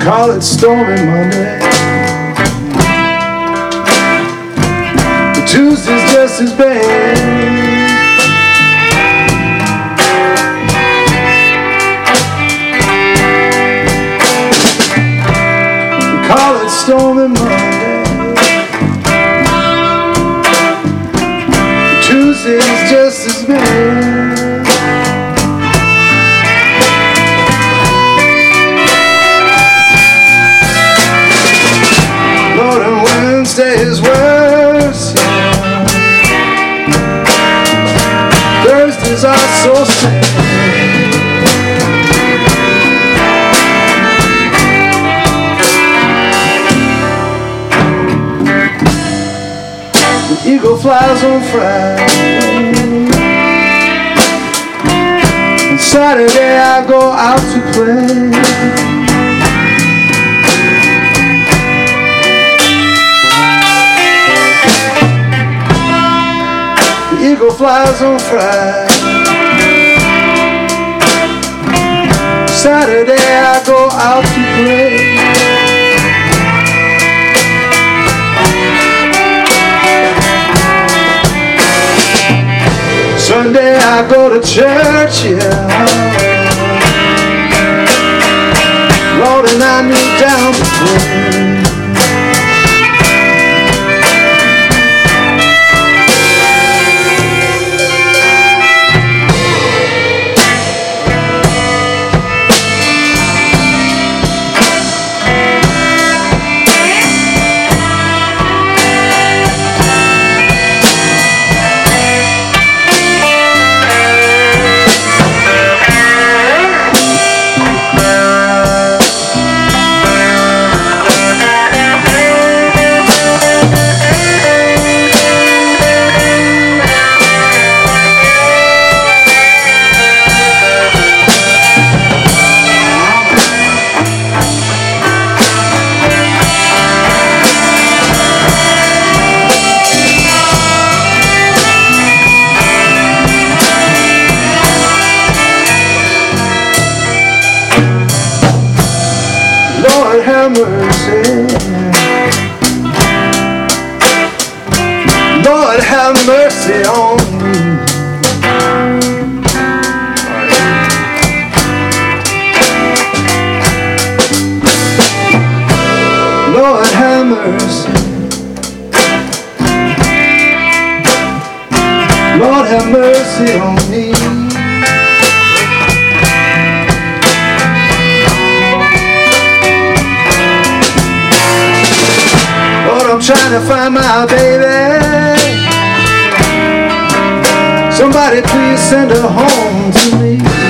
Call it Stormy Monday, but Tuesday's just as bad. Call it Stormy Monday, but Tuesday's just as bad. Wednesday is worse, yeah. Thursdays are so sad. The eagle flies on Friday, and Saturday I go out to play. Eagle flies on Friday, Saturday I go out to play. Sunday I go to church, yeah. Lord, and I kneel down to pray. Lord have mercy, Lord have mercy on me. Lord have mercy, Lord have mercy on me. I'm trying to find my baby. Somebody please send her home to me.